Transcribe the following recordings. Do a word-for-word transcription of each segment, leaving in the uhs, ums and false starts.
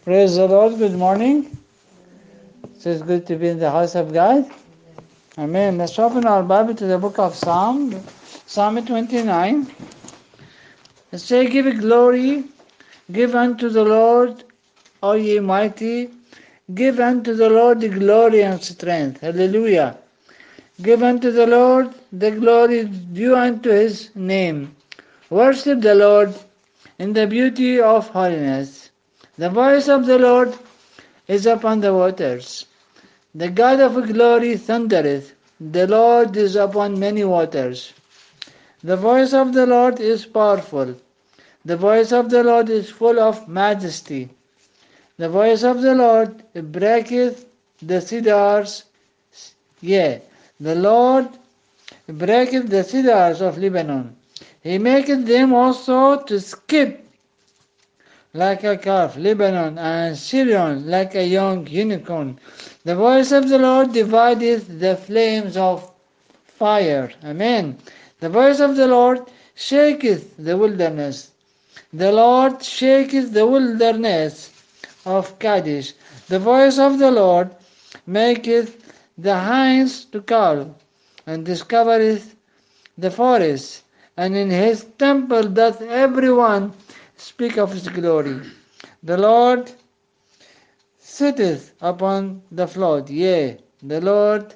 Praise the Lord. Good morning. So it's good to be in the house of God. Amen. Let's open our Bible to the book of Psalm, Psalm twenty-nine. Let's say, give glory, give unto the Lord, O ye mighty, give unto the Lord the glory and strength. Hallelujah. Give unto the Lord the glory due unto his name. Worship the Lord in the beauty of holiness. The voice of the Lord is upon the waters. The God of glory thundereth. The Lord is upon many waters. The voice of the Lord is powerful. The voice of the Lord is full of majesty. The voice of the Lord breaketh the cedars. Yea, the Lord breaketh the cedars of Lebanon. He maketh them also to skip like a calf, Lebanon, and Syrian like a young unicorn. The voice of the Lord divideth the flames of fire. Amen. The voice of the Lord shaketh the wilderness. The Lord shaketh the wilderness of Kadesh. The voice of the Lord maketh the hinds to call, and discovereth the forest. And in his temple doth every one speak of his glory. The Lord sitteth upon the flood. Yea, the Lord,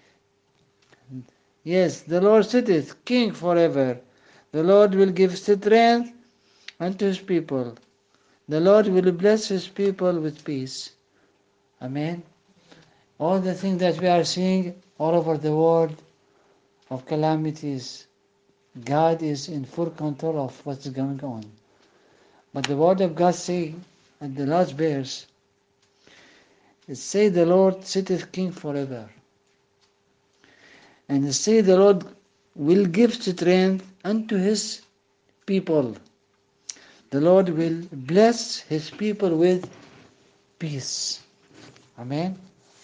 yes, the Lord sitteth king forever. The Lord will give strength unto his people. The Lord will bless his people with peace. Amen. All the things that we are seeing all over the world of calamities, God is in full control of what's going on. But the word of God say at the last verse, it say the Lord sitteth king forever. And it say the Lord will give strength unto his people. The Lord will bless his people with peace. Amen.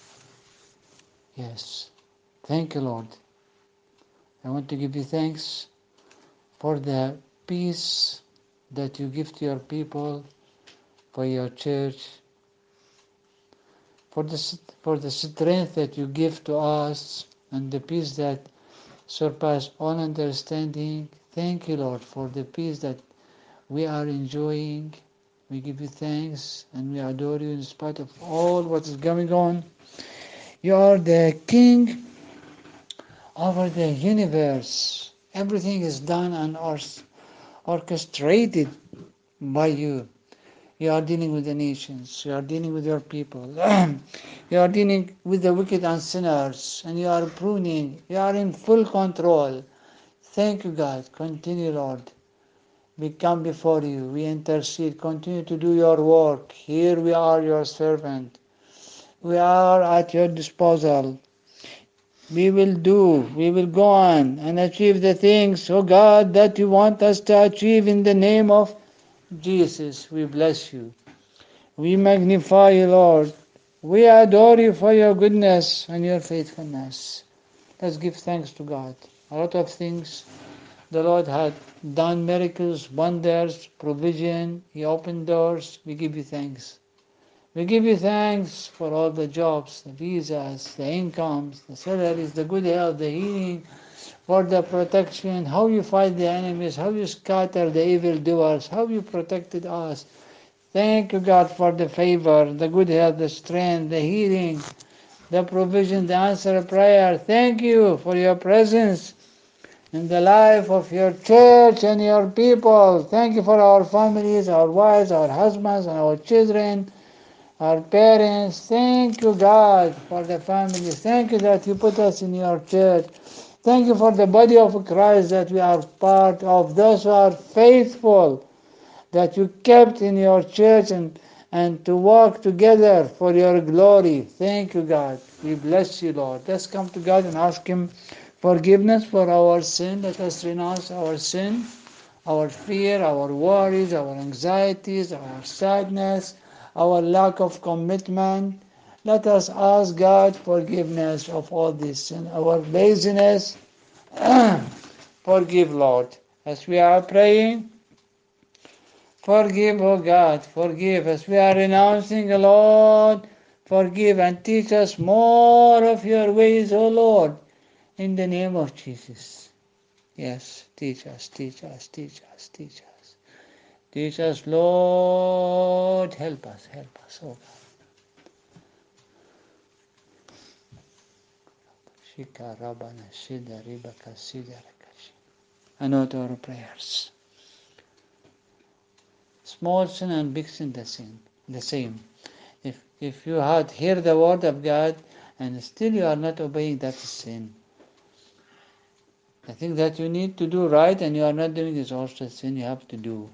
Yes. Thank you, Lord. I want to give you thanks for the peace that you give to your people, for your church, for the, for the strength that you give to us, and the peace that surpasses all understanding. Thank you, Lord, for the peace that we are enjoying. We give you thanks and we adore you in spite of all what is going on. You are the King over the universe. Everything is done and orchestrated by you. You are dealing with the nations. You are dealing with your people. You are dealing with the wicked and sinners. And you are pruning. You are in full control. Thank you, God. Continue, Lord. We come before you. We intercede. Continue to do your work. Here we are, your servant. We are at your disposal. We will do. We will go on and achieve the things, oh God, that you want us to achieve in the name of Jesus. We bless you. We magnify you, Lord. We adore you for your goodness and your faithfulness. Let's give thanks to God. A lot of things. The Lord had done miracles, wonders, provision. He opened doors. We give you thanks. We give you thanks for all the jobs, the visas, the incomes, the salaries, the good health, the healing, for the protection, how you fight the enemies, how you scatter the evildoers, how you protected us. Thank you, God, for the favor, the good health, the strength, the healing, the provision, the answer of prayer. Thank you for your presence in the life of your church and your people. Thank you for our families, our wives, our husbands, and our children, our parents. Thank you, God, for the families. Thank you that you put us in your church. Thank you for the body of Christ that we are part of, those who are faithful, that you kept in your church and, and to walk together for your glory. Thank you, God. We bless you, Lord. Let's come to God and ask Him forgiveness for our sin. Let us renounce our sin, our fear, our worries, our anxieties, our sadness, our lack of commitment. Let us ask God forgiveness of all this sin, our laziness. Forgive, Lord. As we are praying, Forgive, O God, forgive us. We are renouncing, Lord. Forgive and teach us more of your ways, O Lord, in the name of Jesus. Yes, teach us, teach us, teach us, teach us. Teach us, Lord. Help us, help us, O God. Shika Rabana Shida Ribaka Sida Rakashi. Anoint our prayers. Small sin and big sin the same. The same. If if you had heard the word of God and still you are not obeying, that is sin. The thing that you need to do right and you are not doing is also sin you have to do.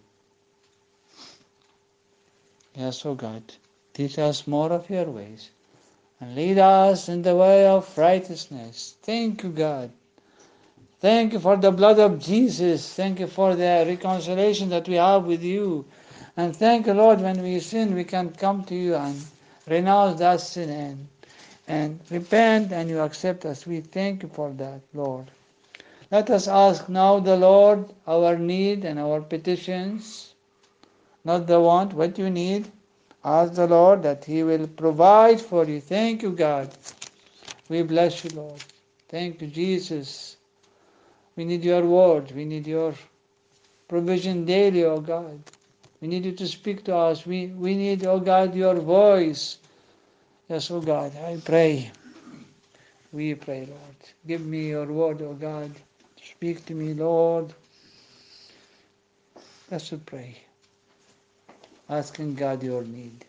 Yes, O God, teach us more of your ways and lead us in the way of righteousness. Thank you, God. Thank you for the blood of Jesus. Thank you for the reconciliation that we have with you. And thank you, Lord, when we sin, we can come to you and renounce that sin and, and repent, and you accept us. We thank you for that, Lord. Let us ask now the Lord our need and our petitions, not the want, what you need. Ask the Lord that He will provide for you. Thank you, God. We bless you, Lord. Thank you, Jesus. We need your word. We need your provision daily, O God. We need you to speak to us. We, we need, O God, your voice. Yes, O God, I pray. We pray, Lord. Give me your word, O God. Speak to me, Lord. Let's pray. Asking God your need.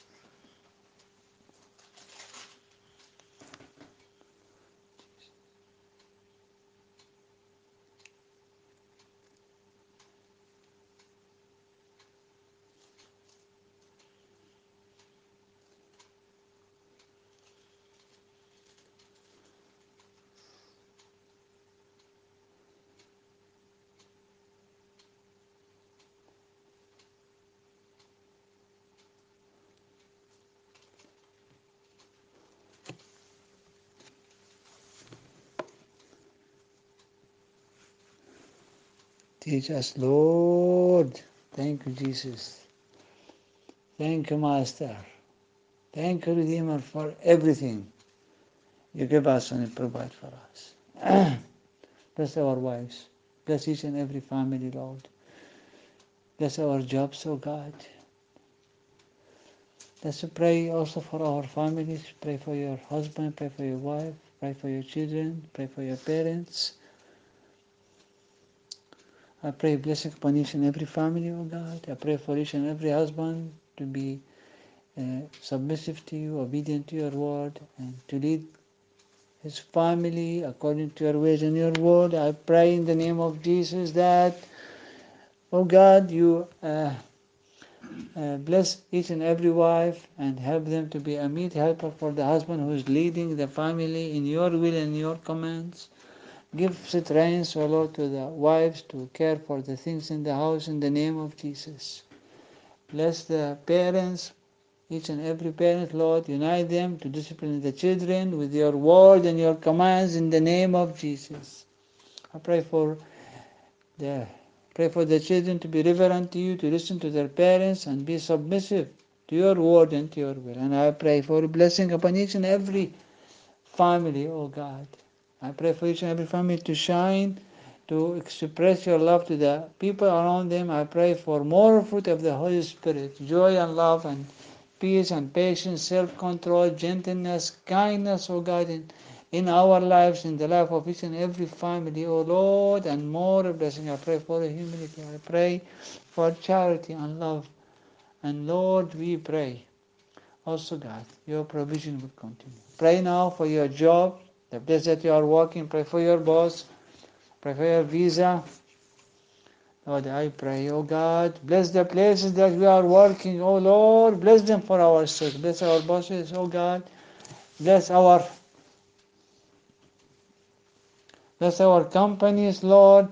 Teach us, Lord. Thank you, Jesus. Thank you, Master. Thank you, Redeemer, for everything you give us and provide for us. Bless our wives. Bless each and every family, Lord. Bless our jobs, oh God. Let's pray also for our families. Pray for your husband, pray for your wife, pray for your children, pray for your parents. I pray blessing upon each and every family, oh God. I pray for each and every husband to be uh, submissive to you, obedient to your word, and to lead his family according to your ways and your word. I pray in the name of Jesus that, oh God, you uh, uh, bless each and every wife and help them to be a meet helper for the husband who is leading the family in your will and your commands. Give strength, O Lord, to the wives to care for the things in the house in the name of Jesus. Bless the parents, each and every parent, Lord. Unite them to discipline the children with your word and your commands in the name of Jesus. I pray for the pray for the children to be reverent to you, to listen to their parents and be submissive to your word and to your will. And I pray for a blessing upon each and every family, oh God. I pray for each and every family to shine, to express your love to the people around them. I pray for more fruit of the Holy Spirit, joy and love and peace and patience, self-control, gentleness, kindness, oh God, in, in our lives, in the life of each and every family, oh Lord, and more blessing. I pray for humility. I pray for charity and love. And Lord, we pray also, God, your provision will continue. Pray now for your job, the place that you are working. Pray for your boss. Pray for your visa. Lord, I pray, oh God, bless the places that we are working, oh Lord, bless them for our sake. Bless our bosses, oh God. Bless our bless our companies, Lord.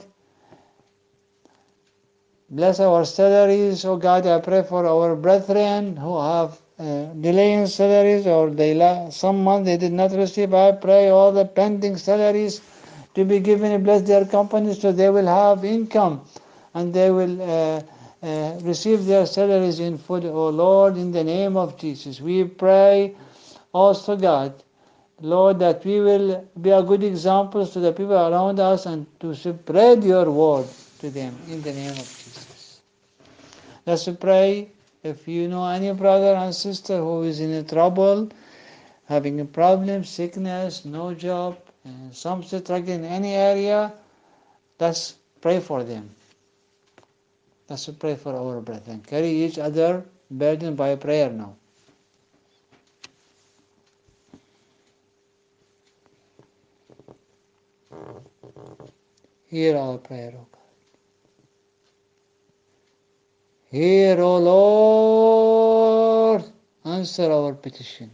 Bless our salaries, oh God. I pray for our brethren who have uh, delaying salaries, or they la- some month they did not receive. I pray all the pending salaries to be given. Bless their companies so they will have income and they will uh, uh, receive their salaries in full, O Lord, in the name of Jesus. We pray also, God, Lord, that we will be a good examples to the people around us and to spread your word to them in the name of Jesus. Let's pray. If you know any brother and sister who is in trouble, having a problem, sickness, no job, and some struggle in any area, let's pray for them. Let's pray for our brethren. Carry each other burden by prayer now. Hear our prayer, O God. Hear, O Lord, answer our petition.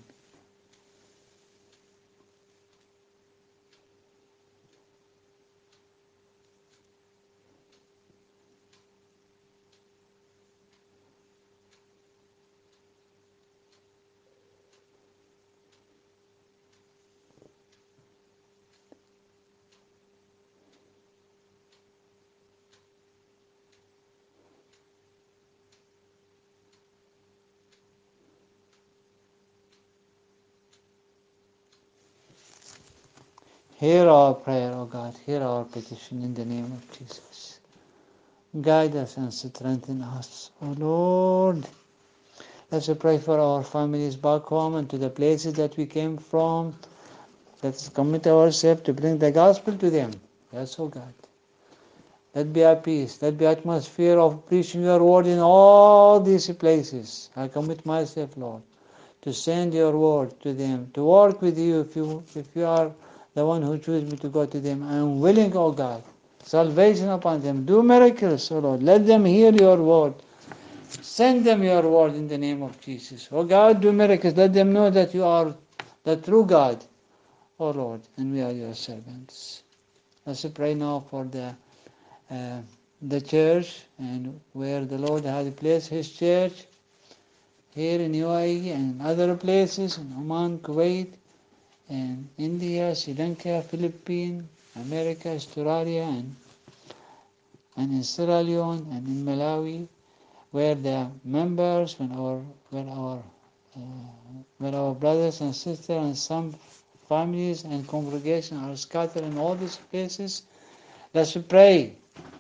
Hear our prayer, O God. Hear our petition in the name of Jesus. Guide us and strengthen us, O Lord. Let's pray for our families back home and to the places that we came from. Let's commit ourselves to bring the gospel to them. Yes, O God. Let be a peace. Let be atmosphere of preaching your word in all these places. I commit myself, Lord, to send your word to them, to work with you if you if you are the one who chooses me to go to them. I am willing, O God. Salvation upon them. Do miracles, O Lord. Let them hear your word. Send them your word in the name of Jesus. O God, do miracles. Let them know that you are the true God, O Lord, and we are your servants. Let's pray now for the uh, the church and where the Lord has placed His church here in U A E and other places in Oman, Kuwait, and India, Sri Lanka, Philippines, America, Australia, and and in Sierra Leone and in Malawi, where the members, when our when our uh, when our brothers and sisters and some families and congregations are scattered in all these places, let's pray.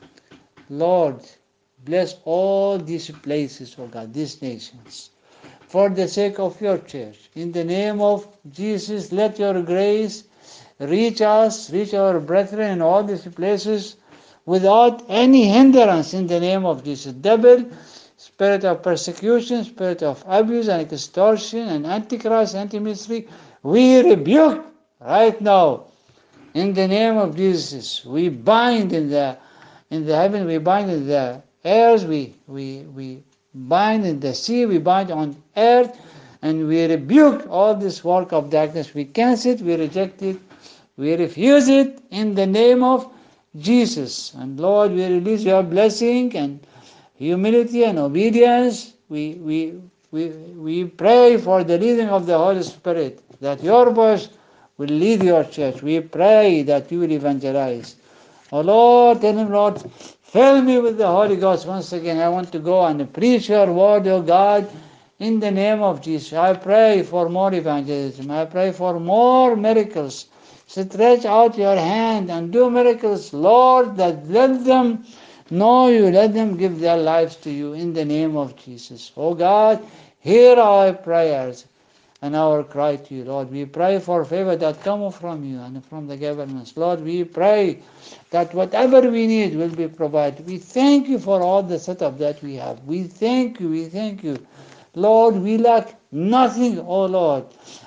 Lord, bless all these places, oh God, these nations, for the sake of your church. In the name of Jesus, let your grace reach us, reach our brethren in all these places without any hindrance in the name of Jesus. Devil, spirit of persecution, spirit of abuse and extortion and antichrist, anti-ministry, we rebuke right now in the name of Jesus. We bind in the in the heaven, we bind in the airs, we we we bind in the sea, we bind on earth, and we rebuke all this work of darkness. We cancel it, we reject it, we refuse it in the name of Jesus. And Lord, we release your blessing and humility and obedience. We we we we pray for the leading of the Holy Spirit, that your voice will lead your church. We pray that you will evangelize. Oh Lord, tell him, Lord, fill me with the Holy Ghost once again. I want to go and preach your word, oh God, in the name of Jesus. I pray for more evangelism. I pray for more miracles. Stretch out your hand and do miracles, Lord, that let them know you. Let them give their lives to you in the name of Jesus. Oh God, hear our prayers and our cry to you, Lord. We pray for favor that come from you and from the governments. Lord, we pray that whatever we need will be provided. We thank you for all the setup that we have. We thank you, we thank you. Lord, we lack nothing, oh Lord.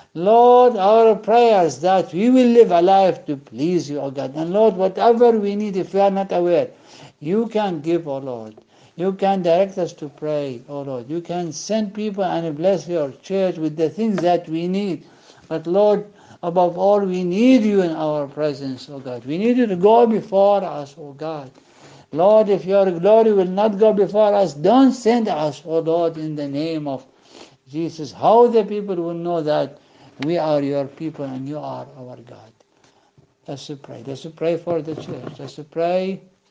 Lord, our prayers that we will live a life to please you, oh God. And Lord, whatever we need, if we are not aware, you can give, oh Lord. You can direct us to pray, oh Lord. You can send people and bless your church with the things that we need. But Lord, above all, we need you in our presence, oh God. We need you to go before us, oh God. Lord, if your glory will not go before us, don't send us, oh Lord, in the name of Jesus. How the people will know that we are your people and you are our God. Let's pray. Let's pray for the church. Let's pray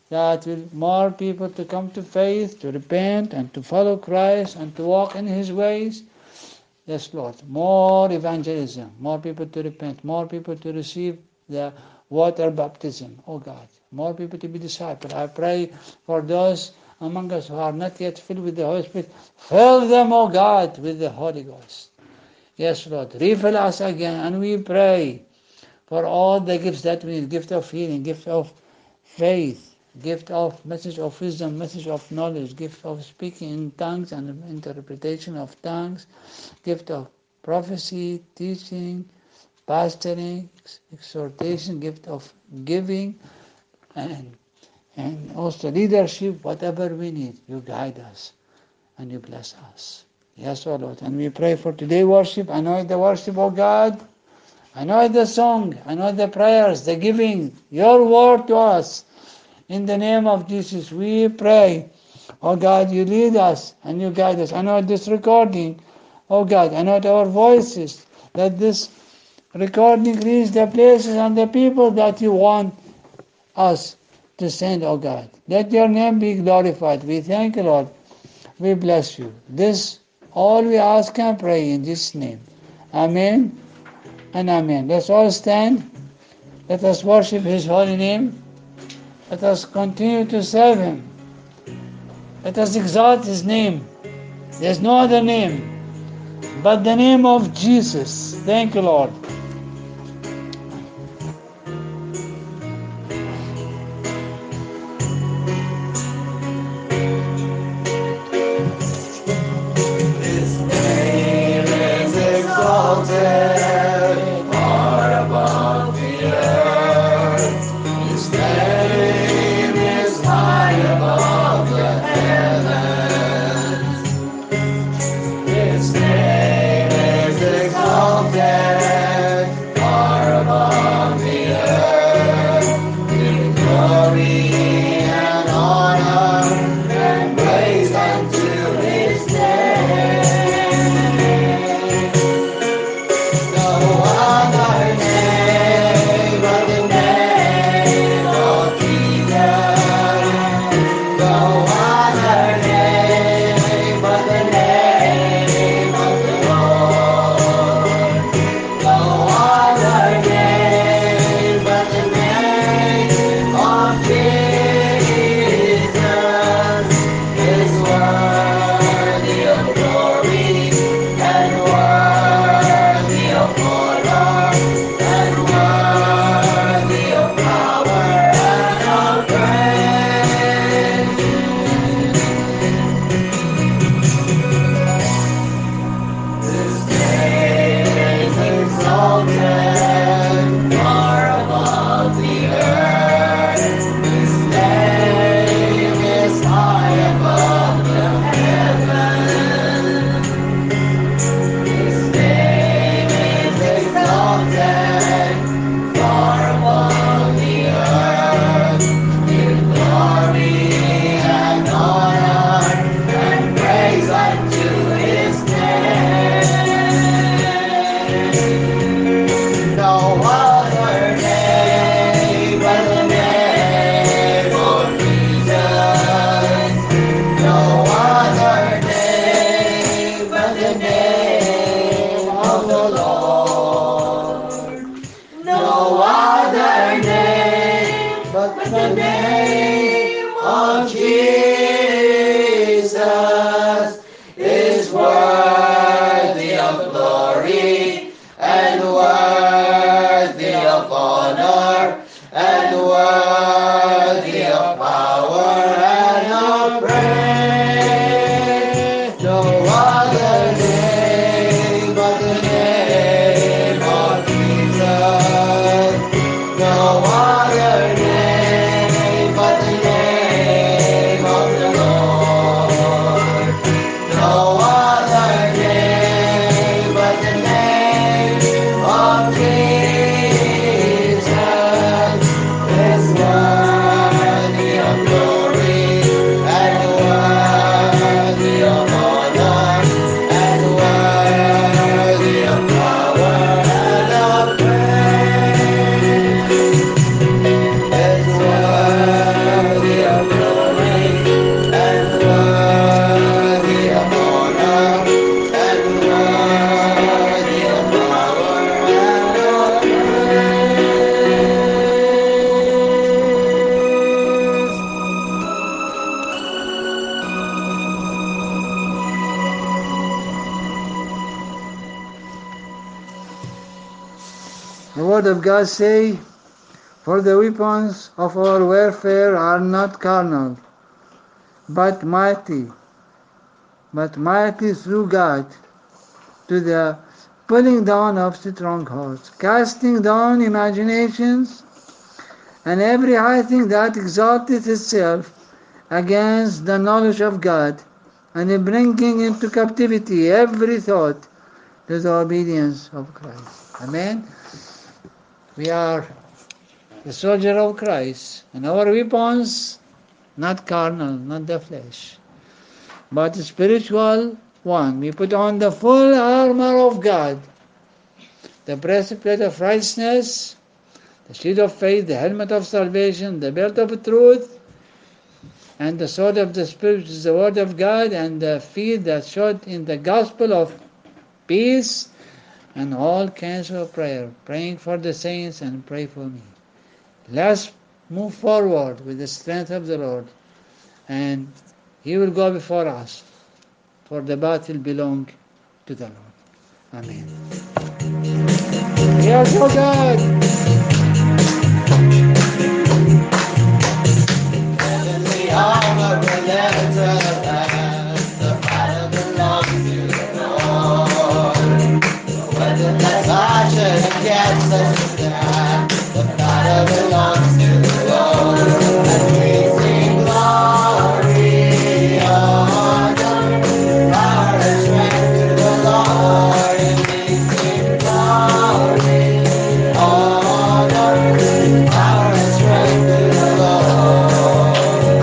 that will more people to come to faith, to repent, and to follow Christ, and to walk in His ways. Yes, Lord. More evangelism, more people to repent, more people to receive the water baptism, oh God. More people to be discipled. I pray for those among us who are not yet filled with the Holy Spirit. Fill them, oh God, with the Holy Ghost. Yes, Lord. Refill us again, and we pray for all the gifts that we need, gift of healing, gift of faith, gift of message of wisdom, message of knowledge, gift of speaking in tongues and interpretation of tongues, gift of prophecy, teaching, pastoring, exhortation, gift of giving, and and also leadership, whatever we need, you guide us and you bless us. Yes, O Lord. And we pray for today worship. Anoint the worship, O God. Anoint the song. Anoint the prayers, the giving, your word to us. In the name of Jesus, we pray. Oh God, you lead us and you guide us. Anoint this recording. Oh God, anoint our voices. Let this recording reach the places and the people that you want us to send, oh God. Let your name be glorified. We thank you, Lord. We bless you. This all we ask and pray in this name. Amen and amen. Let's all stand. Let us worship His holy name. Let us continue to serve Him. Let us exalt His name. There's no other name but the name of Jesus. Thank you, Lord. His name is exalted far above the earth. His name is high above the heavens. His name is exalted The Word of God say, "For the weapons of our warfare are not carnal, but mighty, but mighty through God to the pulling down of strongholds, casting down imaginations and every high thing that exalteth itself against the knowledge of God, and bringing into captivity every thought to the obedience of Christ." Amen. We are the soldier of Christ, and our weapons, not carnal, not the flesh, but spiritual one. We put on the full armor of God, the breastplate of righteousness, the shield of faith, the helmet of salvation, the belt of truth, and the sword of the Spirit, which is the word of God, and the feet that shod in the gospel of peace, and all kinds of prayer, praying for the saints and pray for me. Let's move forward with the strength of the Lord, and He will go before us, for the battle belongs to the Lord. Amen. Yes, O God. Heavenly armor will enter us. The battle belongs to the Lord. The weapon that's fashioned against us is that. The battle belongs to the Lord. And we sing glory, honor, power and strength to the Lord. And we sing glory, honor, power and strength to the Lord.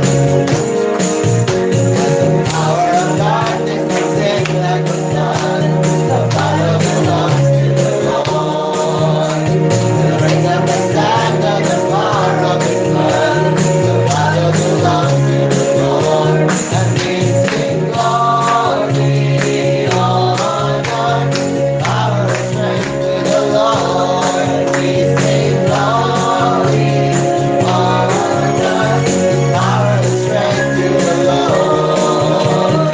The power of darkness comes in like a flood. The battle belongs to the Lord. To raise up a standard, the power of His blood. The battle belongs to the Lord. And we sing glory, honor, power and strength to the Lord. And we sing glory, honor, power and strength to the Lord.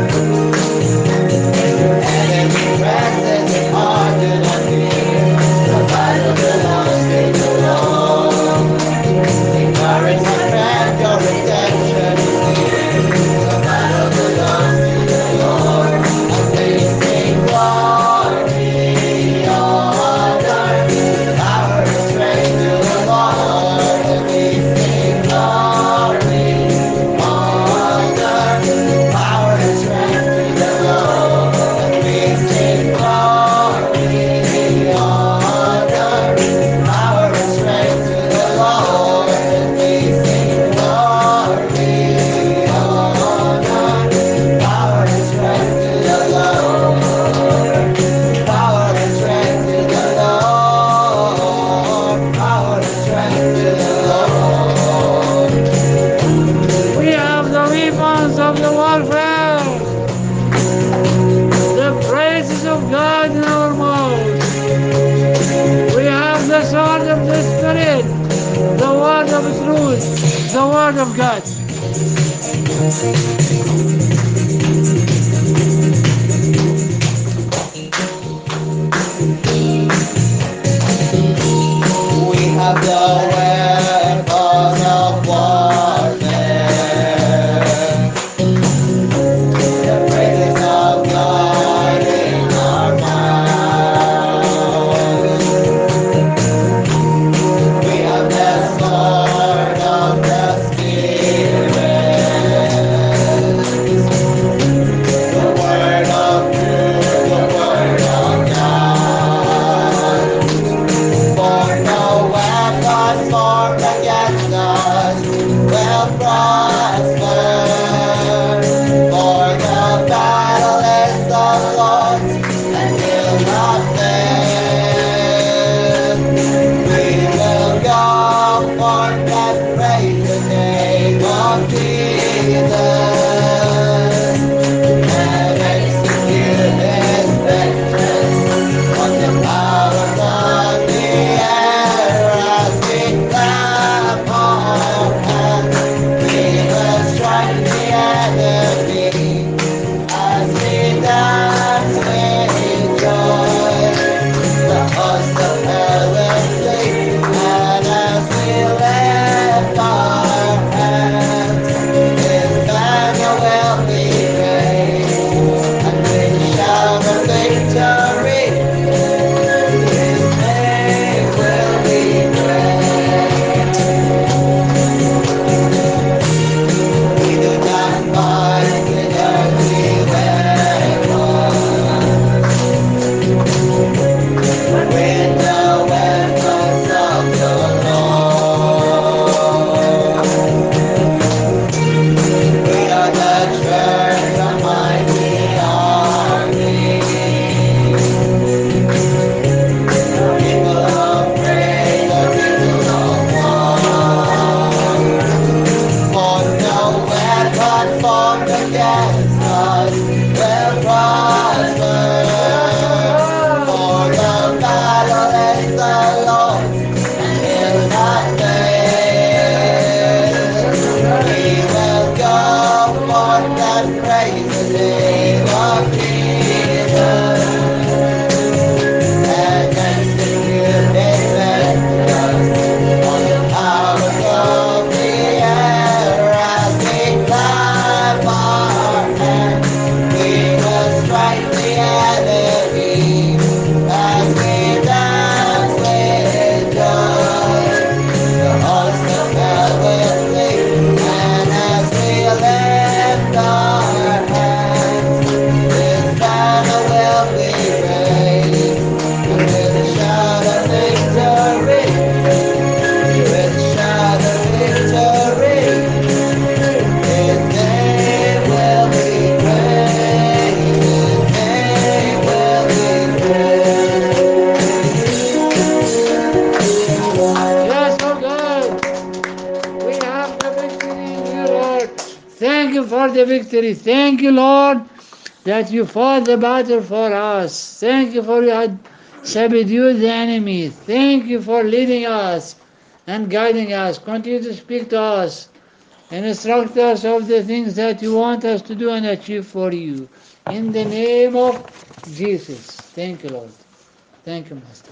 Enemy presses it hard to not fear. The battle belongs to the Lord. Encourage my friend, your redemption is near. The battle belongs to the Lord. And we sing glory, honor, power and strength to the Lord. And we sing glory, honor, power and strength to the Lord. And we sing glory, honor, power and strength to the Lord. And we sing glory, honor, power and strength to the Lord. Power and strength to the Lord. Power and strength to the Lord. We have the weapons of the warfare, the praises of God in our mouth. We have the sword of the Spirit, the word of truth, the word of God. We have the weapons of warfare. The praises of God in our mouth. We have the sword of the Spirit. the victory. Thank you, Lord, that you fought the battle for us. Thank you for you had subdued the enemy. Thank you for leading us and guiding us. Continue to speak to us and instruct us of the things that you want us to do and achieve for you. In the name of Jesus. Thank you, Lord. Thank you, Master.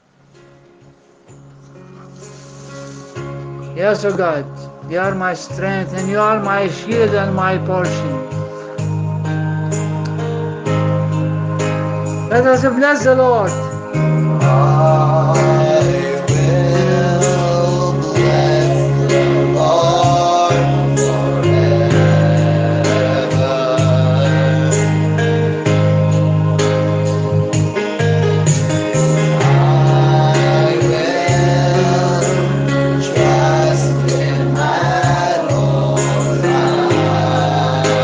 Yes, O God, you are my strength and you are my shield and my portion. Let us bless the Lord. I will bless the Lord forever. I will trust in my Lord.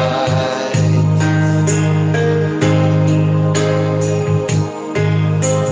I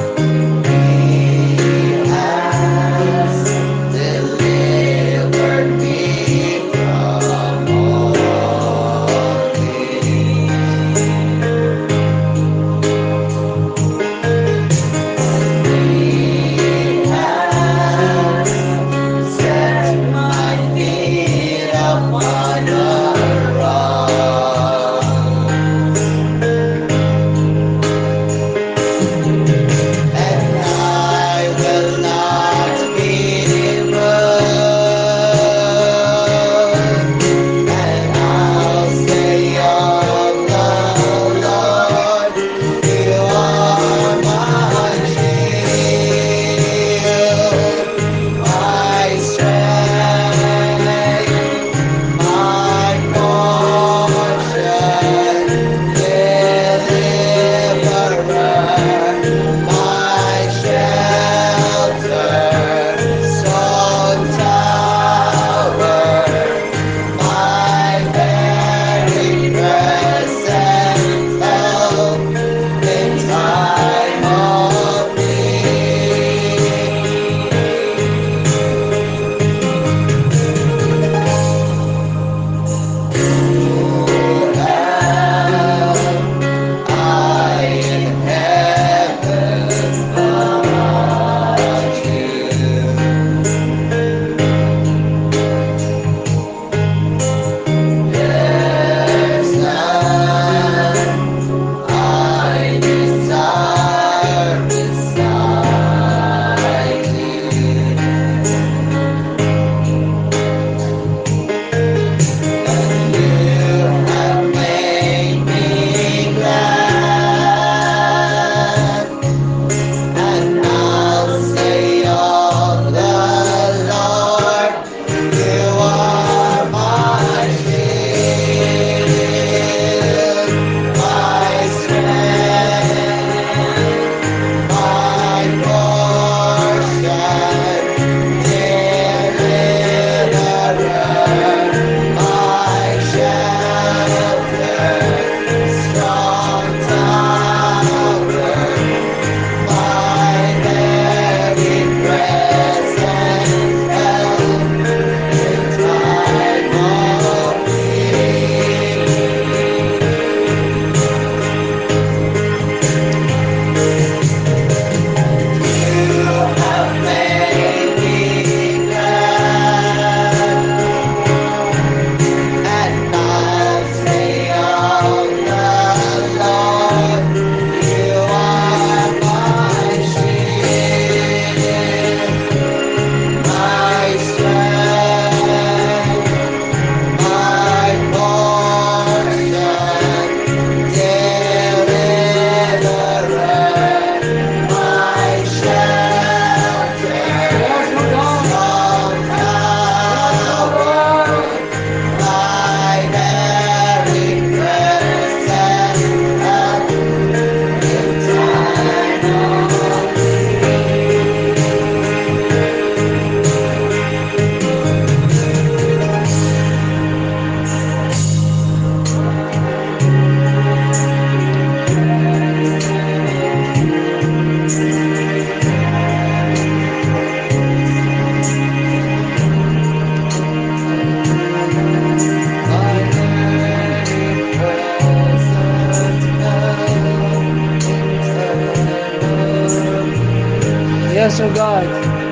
Yes, O God.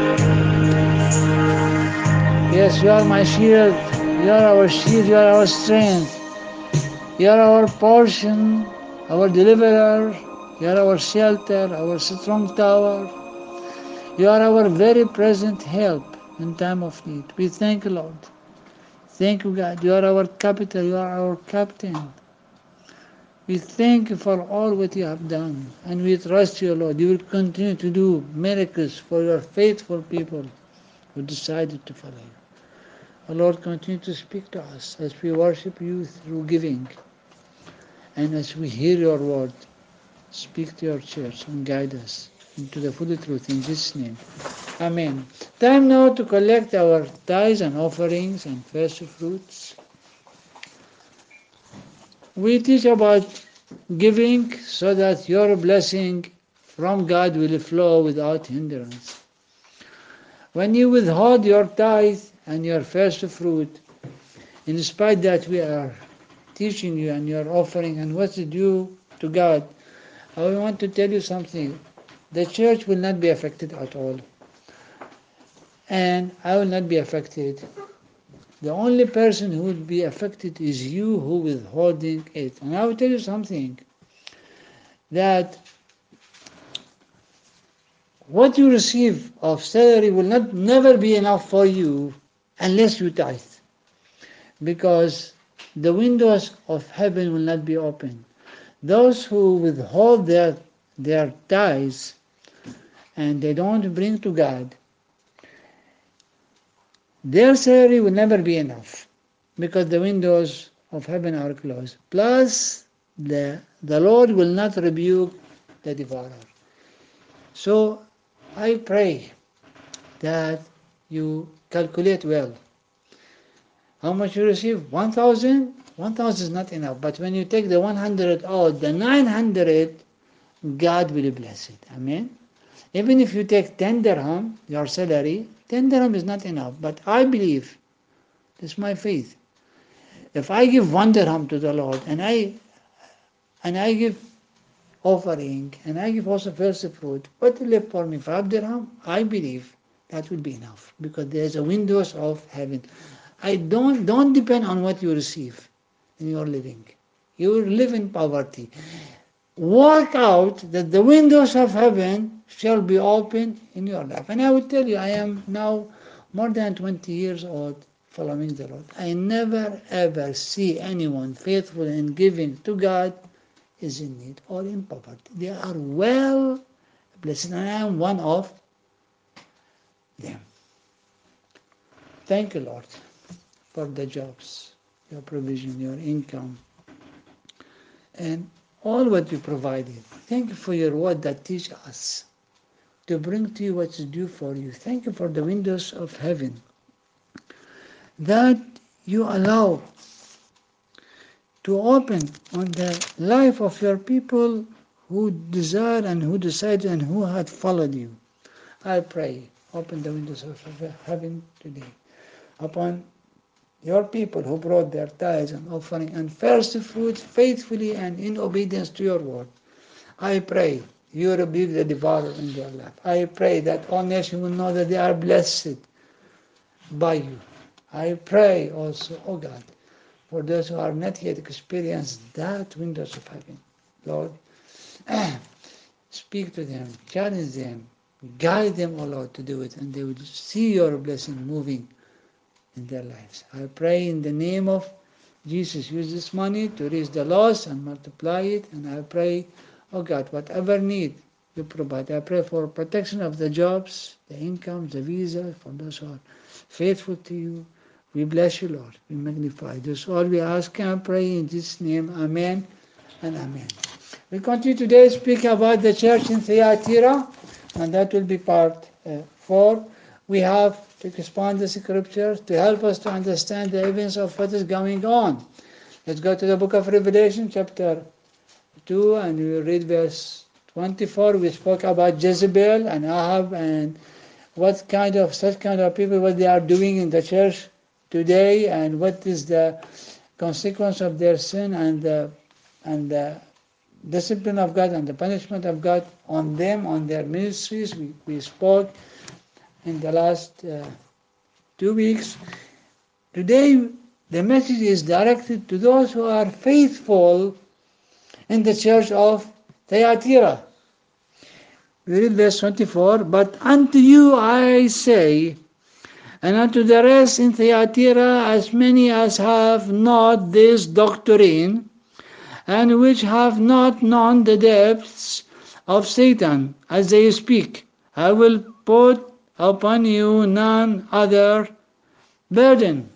Yes, you are my shield. You are our shield. You are our strength. You are our portion, our deliverer. You are our shelter, our strong tower. You are our very present help in time of need. We thank you, Lord. Thank you, God. You are our capital. You are our captain. We thank you for all what you have done. And we trust you, Lord. You will continue to do miracles for your faithful people who decided to follow you. O Lord, continue to speak to us as we worship you through giving. And as we hear your word, speak to your church and guide us into the full truth in Jesus' name. Amen. Time now to collect our tithes and offerings and first fruits. We teach about giving so that your blessing from God will flow without hindrance. When you withhold your tithe and your first fruit, in spite that we are teaching you and your offering and what's due to God, I want to tell you something. The church will not be affected at all. And I will not be affected. The only person who will be affected is you who withholding it. And I will tell you something, that what you receive of salary will not never be enough for you unless you tithe. Because the windows of heaven will not be open. Those who withhold their, their tithes and they don't bring to God, their salary will never be enough because the windows of heaven are closed. Plus, the, the Lord will not rebuke the devourer. So, I pray that you calculate well. How much you receive? one thousand? one thousand is not enough. But when you take the one hundred out, the nine hundred, God will bless it. Amen? Even if you take ten dirham, your salary, ten dirham is not enough. But I believe, this is my faith. If I give one dirham to the Lord, and I and I give offering, and I give also first fruit, what will left for me? Five dirham? I believe that will be enough. Because there's a windows of heaven. I don't don't depend on what you receive in your living. You will live in poverty. Work out that the windows of heaven shall be open in your life. And I will tell you, I am now more than twenty years old following the Lord. I never ever see anyone faithful in giving to God is in need or in poverty. They are well blessed, and I am one of them. Thank you, Lord, for the jobs, your provision, your income, and all what you provided. Thank you for your word that teach us to bring to you what is due for you. Thank you for the windows of heaven that you allow to open on the life of your people who desire and who decide and who had followed you. I pray, open the windows of heaven today upon your people who brought their tithes and offering and first fruits faithfully and in obedience to your word. I pray you rebuke the devourer in their life. I pray that all nations will know that they are blessed by you. I pray also, oh God, for those who are not yet experienced that windows of heaven. Lord, speak to them, challenge them, guide them, oh Lord, to do it, and they will see your blessing moving in their lives. I pray in the name of Jesus, use this money to reach the lost and multiply it, and I pray, oh God, whatever need you provide. I pray for protection of the jobs, the incomes, the visa, for those who are faithful to you. We bless you, Lord. We magnify. This all we ask and pray in Jesus' name. Amen and amen. We continue today to speak about the church in Thyatira, and that will be part uh, four. We have to expand the scriptures to help us to understand the events of what is going on. Let's go to the book of Revelation, chapter two, and we read verse twenty-four. We spoke about Jezebel and Ahab and what kind of, such kind of people, what they are doing in the church today, and what is the consequence of their sin and the, and the discipline of God and the punishment of God on them, on their ministries. We, we spoke in the last uh, two weeks. Today, the message is directed to those who are faithful in the church of Thyatira. We read verse twenty-four, but unto you I say, and unto the rest in Thyatira, as many as have not this doctrine, and which have not known the depths of Satan, as they speak, I will put upon you none other burden.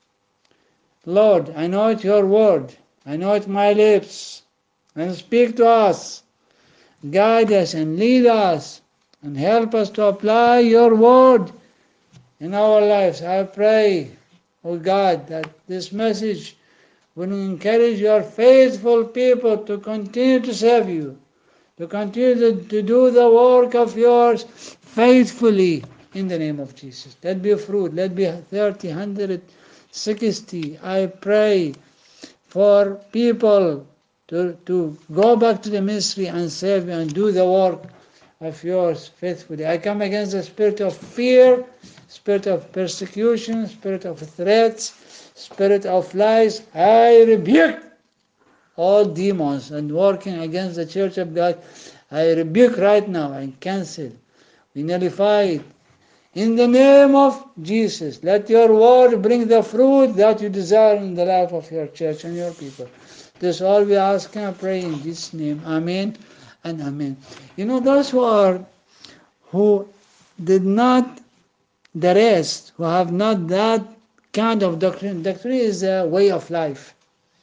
Lord, anoint your word, anoint my lips, and speak to us. Guide us and lead us, and help us to apply your word in our lives. I pray, O God, that this message will encourage your faithful people to continue to serve you, to continue to, to do the work of yours faithfully in the name of Jesus. Let be fruit, let be thirty, one hundred sixty. I pray for people to, to go back to the ministry and serve you and do the work of yours faithfully. I come against the spirit of fear, spirit of persecution, spirit of threats, spirit of lies. I rebuke all demons and working against the church of God. I rebuke right now and cancel. We nullify it. In the name of Jesus, let your word bring the fruit that you desire in the life of your church and your people. This all we ask and pray in Jesus' name. Amen and amen. You know, those who are, who did not, the rest, who have not that kind of doctrine, doctrine is a way of life,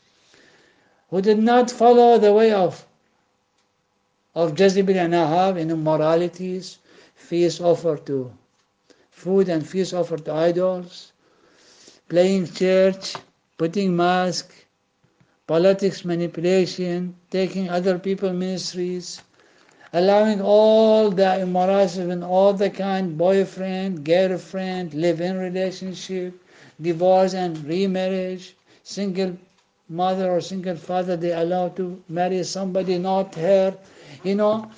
who did not follow the way of, of Jezebel and Ahab in immoralities, feast offered to food and feast offered to idols, playing church, putting mask, politics manipulation, taking other people's ministries, allowing all the immorality and all the kind, boyfriend, girlfriend, live-in relationship, divorce and remarriage, single mother or single father, they allow to marry somebody, not her. You know,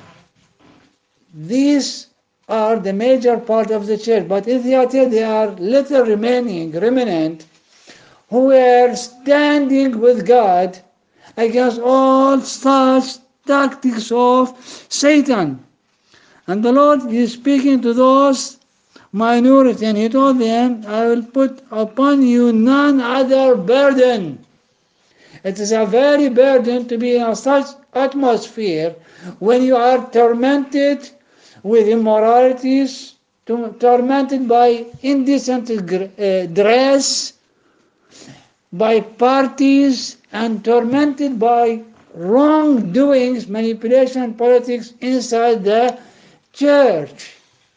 these are the major part of the church. But in Thyatira, there are little remaining, remnant, who were standing with God against all such tactics of Satan. And the Lord is speaking to those minority, and He told them, I will put upon you none other burden. It is a very burden to be in such atmosphere when you are tormented with immoralities, tormented by indecent uh, dress, by parties, and tormented by wrongdoings, manipulation, and politics inside the church.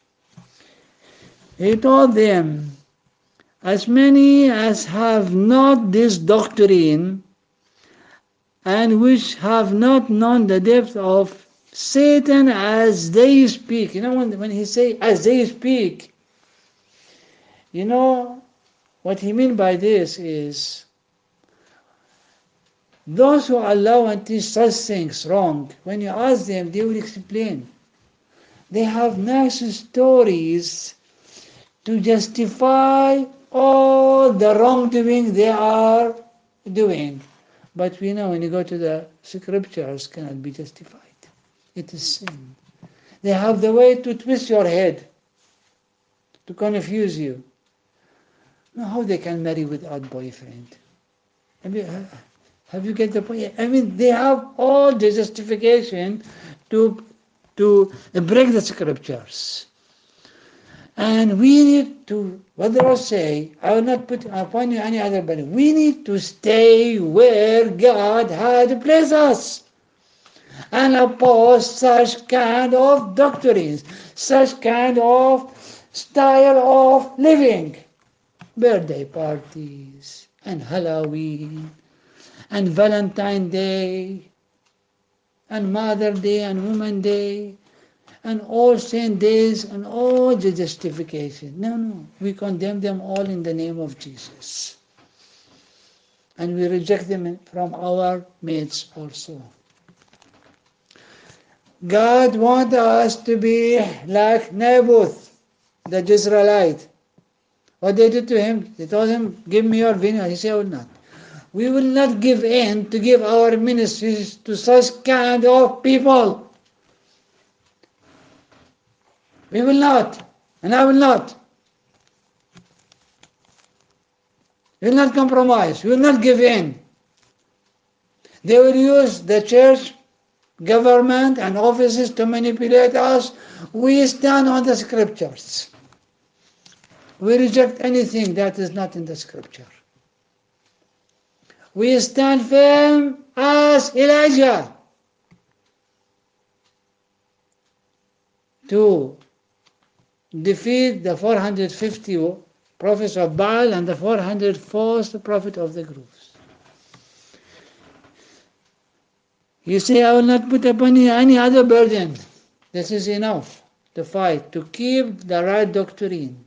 He told them, as many as have not this doctrine, and which have not known the depth of Satan as they speak. You know, when, when he say as they speak, you know, what he mean by this is those who allow and teach such things wrong, when you ask them, they will explain. They have nice stories to justify all the wrongdoing they are doing. But we know when you go to the scriptures, cannot be justified. It is sin. They have the way to twist your head, to confuse you. Now, how they can marry without boyfriend? Have you, have you get the point? I mean, they have all the justification to to break the scriptures. And we need to, what do I say? I will not put upon you any other burden. We need to stay where God had placed us and oppose such kind of doctrines, such kind of style of living. Birthday parties and Halloween and Valentine's Day and Mother's Day and Women's Day and all saint days and all the justification. No, no. We condemn them all in the name of Jesus. And we reject them from our midst also. God wants us to be like Naboth, the Jezreelite. What they did to him, they told him, give me your vineyard. He said, I will not. We will not give in to give our ministries to such kind of people. We will not, and I will not. We will not compromise. We will not give in. They will use the church, government, and offices to manipulate us. We stand on the scriptures. We reject anything that is not in the scripture. We stand firm as Elijah to defeat the four hundred fifty prophets of Baal and the four hundred false prophet of the groves. You say, I will not put upon you any other burden. This is enough to fight, to keep the right doctrine.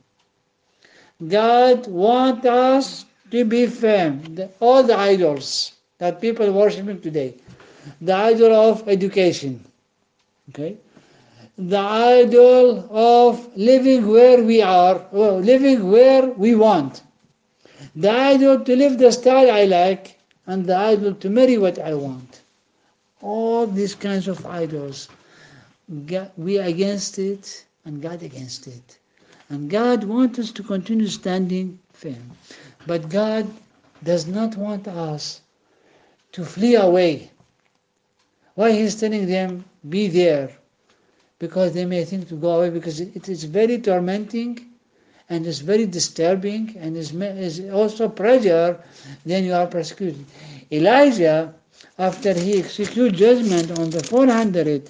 God wants us to be firm. The, all the idols that people are worshiping today, the idol of education, okay, the idol of living where we are, well, living where we want, the idol to live the style I like, and the idol to marry what I want. All these kinds of idols, God, we against it, and God against it. And God wants us to continue standing firm. But God does not want us to flee away. Why He's telling them, be there? Because they may think to go away, because it is very tormenting and it's very disturbing and is also pressure, then you are persecuted. Elijah, after he executed judgment on the four hundred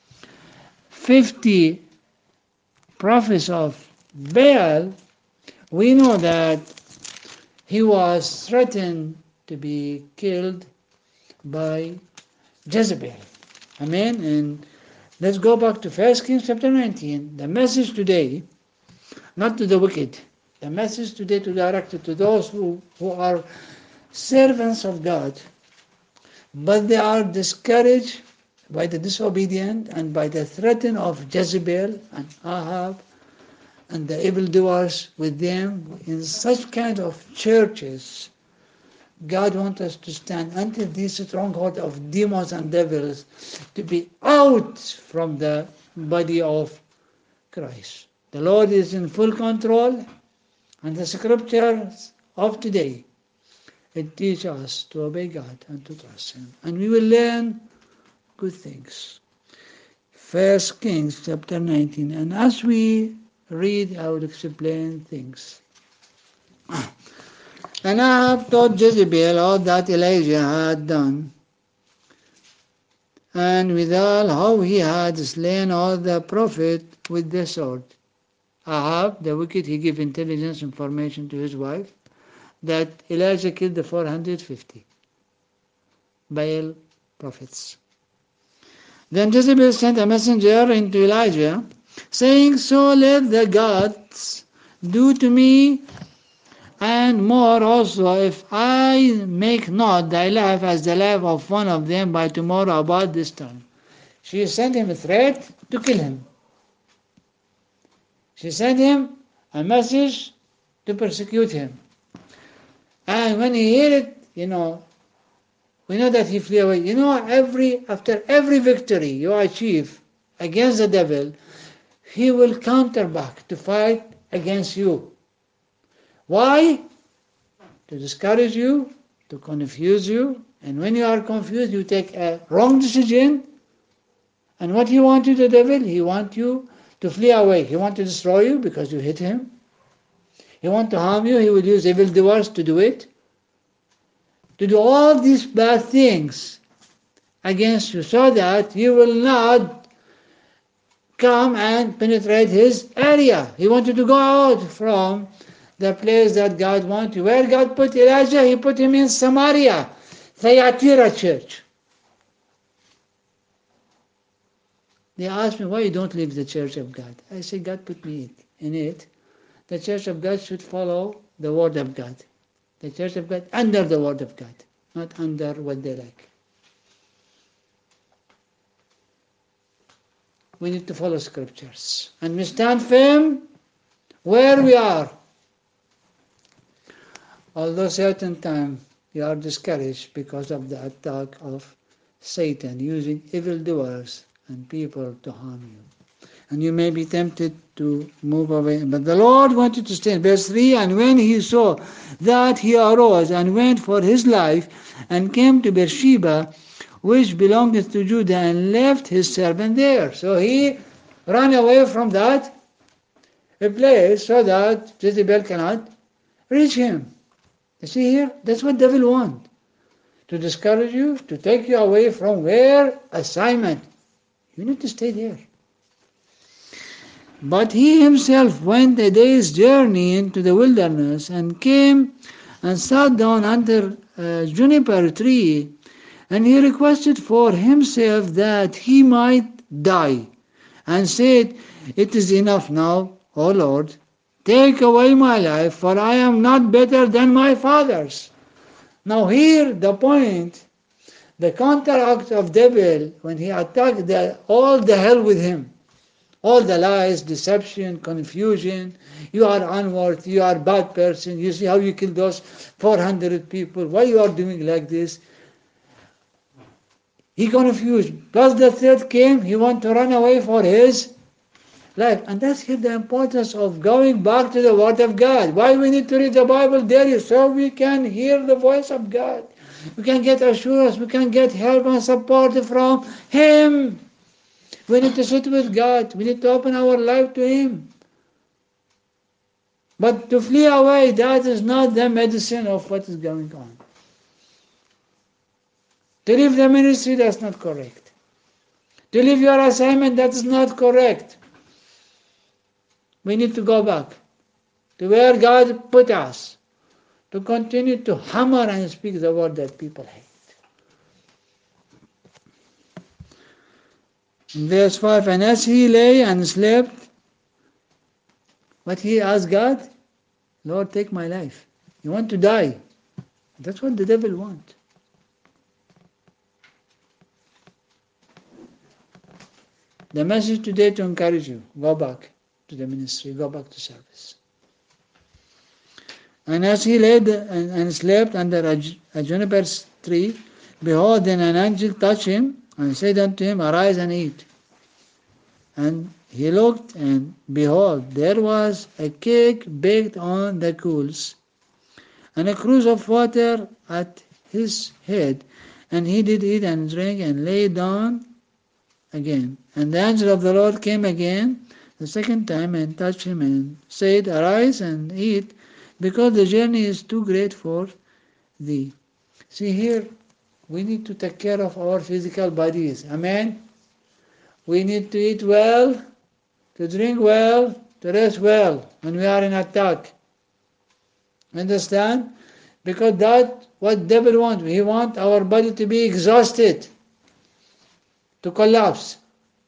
fifty prophets of Baal, we know that he was threatened to be killed by Jezebel. Amen. And let's go back to First Kings chapter nineteen. The message today, not to the wicked, the message today to directed to those who, who are servants of God, but they are discouraged by the disobedient and by the threat of Jezebel and Ahab and the evildoers with them in such kind of churches. God wants us to stand until this stronghold of demons and devils to be out from the body of Christ. The Lord is in full control, and the scriptures of today, it teaches us to obey God and to trust Him. And we will learn good things. First Kings chapter nineteen. And as we read, I will explain things. And Ahab told Jezebel all that Elijah had done, and withal how he had slain all the prophet with the sword. Ahab, the wicked, he gave intelligence information to his wife that Elijah killed the four hundred fifty Baal prophets. Then Jezebel sent a messenger into Elijah, saying, so let the gods do to me and more also, if I make not thy life as the life of one of them by tomorrow about this time. She sent him a threat to kill him. She sent him a message to persecute him. And when he heard it, you know, we know that he flew away. You know, every after every victory you achieve against the devil, he will counter back to fight against you. Why? To discourage you, to confuse you, and when you are confused, you take a wrong decision. And what he wants you, the devil, he wants you to flee away. He wants to destroy you because you hit him. He wants to harm you. He will use evildoers to do it. To do all these bad things against you so that you will not come and penetrate his area. He wants you to go out from the place that God wants you. Where God put Elijah, He put him in Samaria, Thyatira church. They asked me, why you don't leave the church of God? I said, God put me in it. The church of God should follow the word of God. The church of God under the word of God, not under what they like. we need to follow scriptures. And we stand firm where we are. Although certain time you are discouraged because of the attack of Satan using evildoers and people to harm you. And you may be tempted to move away. But the Lord wanted to stay. Verse three, and when he saw that, he arose and went for his life and came to Beersheba, which belongeth to Judah, and left his servant there. So he ran away from that place so that Jezebel cannot reach him. You see here? That's what the devil wants. To discourage you, to take you away from where assignment. You need to stay there. But he himself went a day's journey into the wilderness and came and sat down under a juniper tree, and he requested for himself that he might die, and said, It is enough now, O Lord, take away my life, for I am not better than my fathers. Now here the point, the counteract of devil, when he attacked the, all the hell with him, all the lies, deception, confusion, you are unworthy, you are a bad person, you see how you killed those four hundred people, why you are doing like this? He confused. Plus the third came, he want to run away for his life. And that's here the importance of going back to the Word of God. Why we need to read the Bible daily? So we can hear the voice of God. We can get assurance, we can get help and support from Him. We need to sit with God. We need to open our life to Him. But to flee away, that is not the medicine of what is going on. To leave the ministry, that's not correct. To leave your assignment, that is not correct. We need to go back to where God put us, to continue to hammer and speak the word that people hate. In verse five, and as he lay and slept, what he asked God, Lord, take my life. You want to die. That's what the devil wants. The message today to encourage you, go back to the ministry, go back to service. And as he lay and, and slept under a, a juniper tree, behold, then an angel touched him and said unto him, Arise and eat. And he looked, and behold, there was a cake baked on the coals, and a cruse of water at his head. And he did eat and drink, and lay down again. And the angel of the Lord came again the second time, and touched him, and said, Arise and eat, because the journey is too great for thee. See here, we need to take care of our physical bodies. Amen? We need to eat well, to drink well, to rest well when we are in attack. Understand? Because that's what devil wants. He wants our body to be exhausted, to collapse.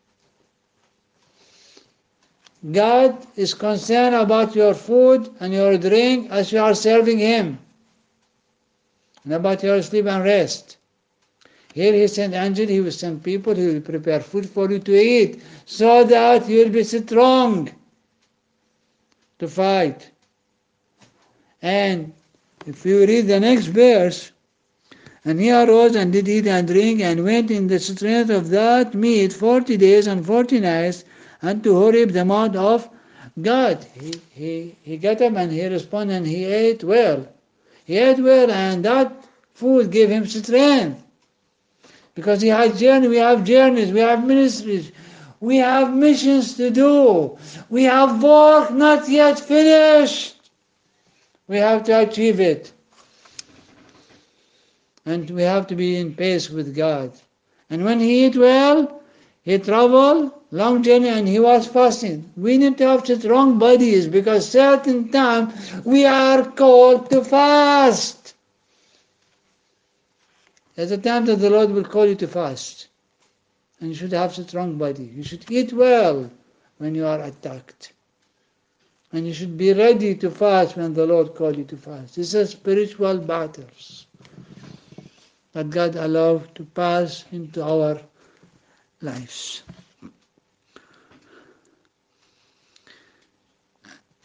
God is concerned about your food and your drink as you are serving Him, and about your sleep and rest. Here He sent angels, He will send people, He will prepare food for you to eat, so that you will be strong to fight. And if you read the next verse, and he arose and did eat and drink, and went in the strength of that meat forty days and forty nights, unto Horeb, the mount of God. He, he, he got up and he responded, and he ate well. He ate well, and that food gave him strength. Because he had journey, we have journeys, we have ministries, we have missions to do. We have work not yet finished. We have to achieve it. And we have to be in pace with God. And when he ate well, he traveled long journey and he was fasting. We need to have strong bodies, because certain time we are called to fast. There's a time that the Lord will call you to fast. And you should have a strong body. You should eat well when you are attacked. And you should be ready to fast when the Lord calls you to fast. These are spiritual battles that God allows to pass into our lives.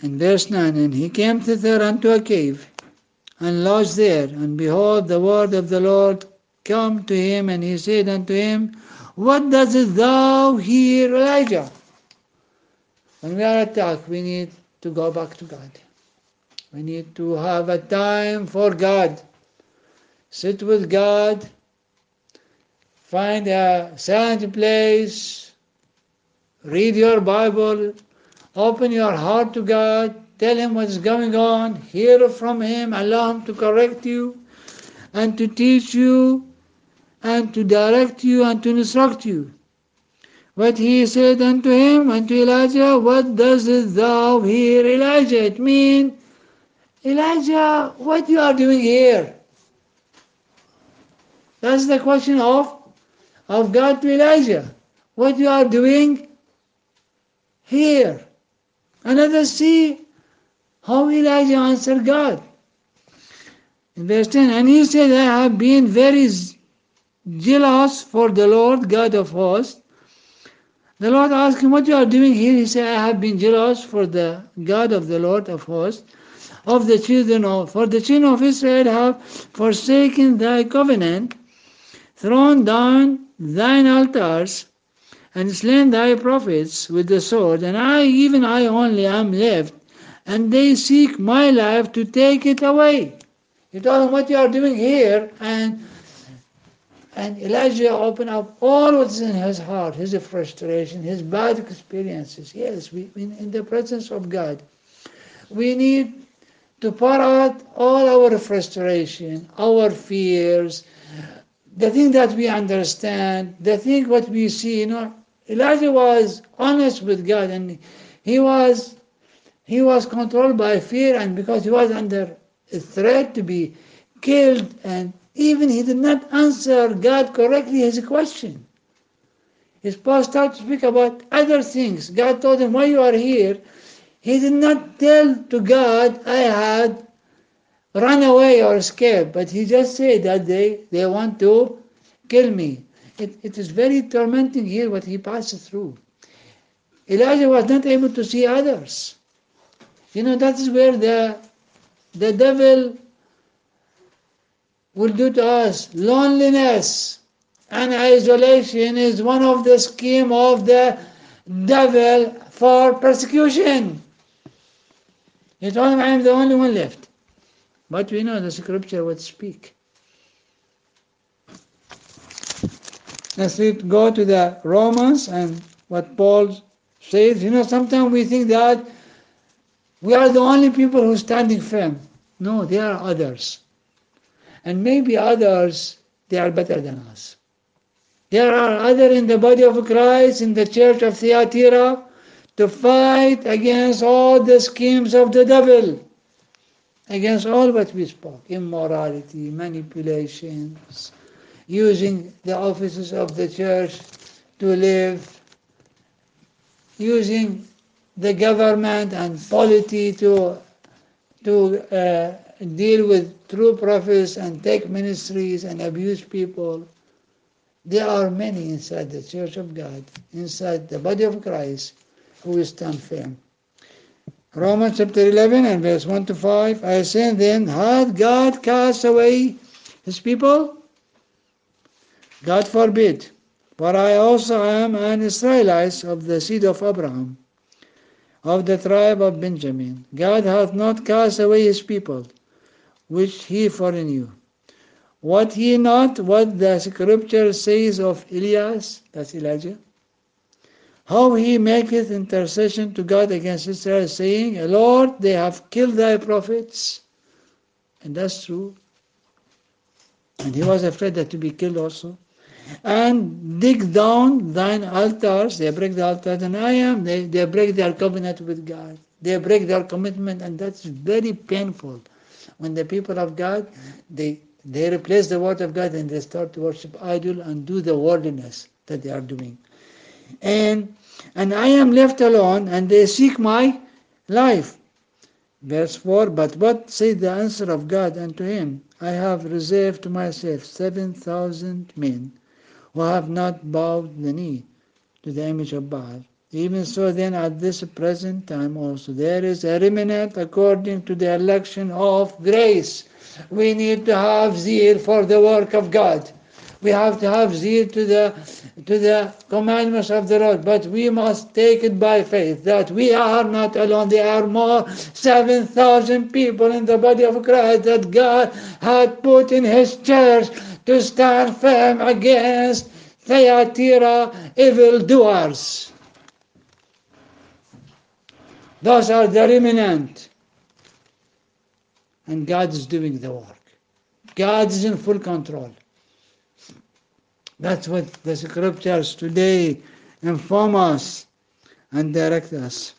In verse nine, and he came thither unto a cave, and lodged there. And behold, the word of the Lord come to him, and he said unto him, What doest thou here, Elijah? When we are attacked, we need to go back to God. We need to have a time for God. Sit with God. Find a silent place. Read your Bible. Open your heart to God. Tell Him what's going on. Hear from Him. Allow Him to correct you and to teach you and to direct you and to instruct you. But he said unto him, unto Elijah, What doest thou here, Elijah? It means, Elijah, what you are doing here? That's the question of, of God to Elijah. What you are doing here? And let us see how Elijah answered God. In verse ten, and he said, I have been very jealous for the Lord God of hosts. The Lord asked him, What you are doing here? He said, I have been jealous for the God of the Lord of hosts, of the children of, for the children of Israel have forsaken thy covenant, thrown down thine altars, and slain thy prophets with the sword, and I, even I only, am left, and they seek my life to take it away. You told them what you are doing here, and and Elijah opened up all what's in his heart, his frustration, his bad experiences. Yes, we, in the presence of God, we need to pour out all our frustration, our fears, the thing that we understand, the thing what we see. You know, Elijah was honest with God, and he was he was controlled by fear, and because he was under a threat to be killed, and even he did not answer God correctly his question. His past started to speak about other things. God told him, why you are here? He did not tell to God, I had run away or escaped, but he just said that they, they want to kill me. It, it is very tormenting here what he passed through. Elijah was not able to see others. You know, that is where the, the devil will do to us. Loneliness and isolation is one of the scheme of the devil for persecution. He told him, I am the only one left. But we know the scripture would speak. Let's go to the Romans and what Paul says. You know, sometimes we think that we are the only people who are standing firm. No, there are others. And maybe others, they are better than us. There are others in the body of Christ, in the church of Thyatira, to fight against all the schemes of the devil, against all what we spoke, immorality, manipulations, using the offices of the church to live, using the government and polity to, to uh, deal with true prophets and take ministries and abuse people. There are many inside the Church of God, inside the body of Christ, who will stand firm. Romans chapter eleven and verse one to five, I say then, had God cast away his people? God forbid. For I also am an Israelite of the seed of Abraham, of the tribe of Benjamin. God hath not cast away his people, which he foreknew. What ye not what the scripture says of Elias, that's Elijah, how he maketh intercession to God against Israel, saying, Lord, they have killed thy prophets. And that's true. And he was afraid that to be killed also. And dig down thine altars, they break the altars, and I am, they, they break their covenant with God. They break their commitment, and that's very painful. When the people of God, they they replace the word of God and they start to worship idol and do the worldliness that they are doing. And and I am left alone, and they seek my life. Verse four, but what said the answer of God unto him? I have reserved to myself seven thousand men who have not bowed the knee to the image of Baal, Even so then at this present time also there is a remnant according to the election of grace. We need to have zeal for the work of God. We have to have zeal to the to the commandments of the Lord, but we must take it by faith that we are not alone. There are more seven thousand people in the body of Christ that God had put in His church to stand firm against Thyatira evildoers. Those are the remnant. And God is doing the work. God is in full control. That's what the scriptures today inform us and direct us.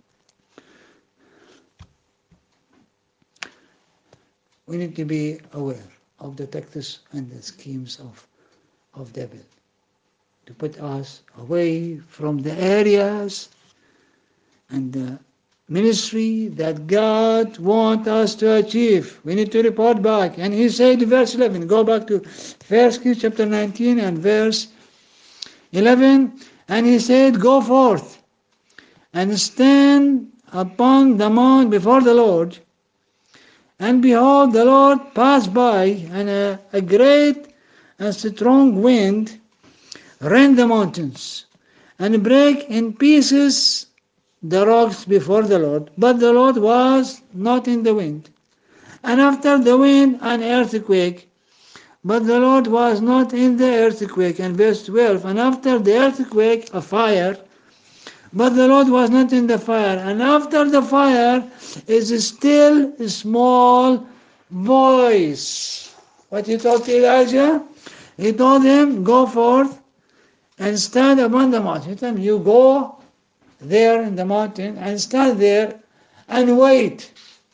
We need to be aware of the tactics and the schemes of, of devil to put us away from the areas and the ministry that God wants us to achieve. We need to report back. And he said, verse eleven, go back to First Kings chapter nineteen and verse eleven, and he said, go forth and stand upon the mount before the Lord. And behold, the Lord passed by, and a, a great and strong wind rent the mountains, and brake in pieces the rocks before the Lord. But the Lord was not in the wind. And after the wind, an earthquake. But the Lord was not in the earthquake. And verse twelve, and after the earthquake, a fire. But the Lord was not in the fire. And after the fire is a still small voice. What he told Elijah? He told him, go forth and stand upon the mountain. He told him, you go there in the mountain and stand there and wait.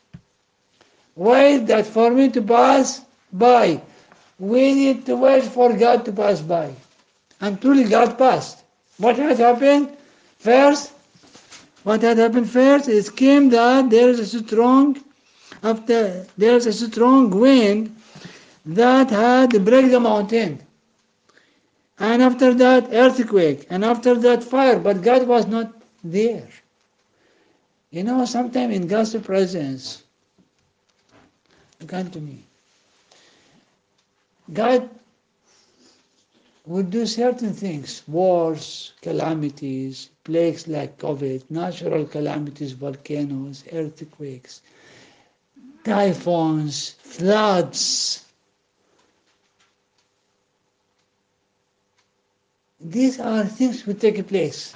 Wait that for me to pass by. We need to wait for God to pass by. And truly God passed. What had happened? First, what had happened first, it came that there is a strong, after there is a strong wind that had to break the mountain. And after that, earthquake. And after that, fire. But God was not there. You know, sometimes in God's presence, come to me, God would do certain things, wars, calamities, plagues like COVID, natural calamities, volcanoes, earthquakes, typhoons, floods. These are things which take place.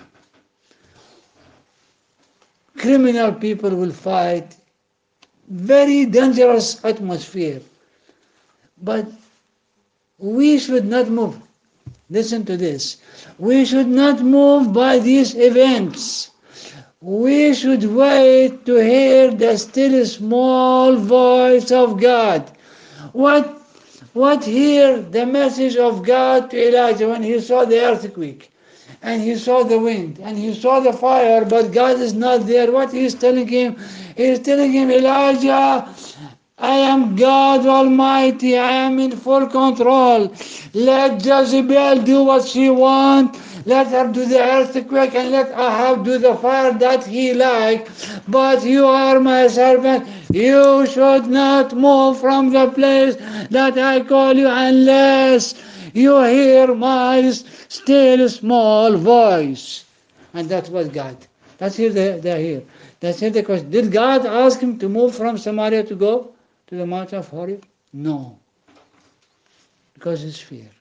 Criminal people will fight, very dangerous atmosphere. But we should not move. Listen to this. We should not move by these events. We should wait to hear the still small voice of God. What, what hear the message of God to Elijah when he saw the earthquake, and he saw the wind, and he saw the fire, but God is not there. What he is telling him? He is telling him, Elijah, I am God Almighty. I am in full control. Let Jezebel do what she wants. Let her do the earthquake and let Ahab do the fire that he likes. But you are my servant. You should not move from the place that I call you unless you hear my still small voice. And that's what God. That's here the, the here. That's here the question. Did God ask him to move from Samaria to go to the mountain of Horeb? No. Because it's fear.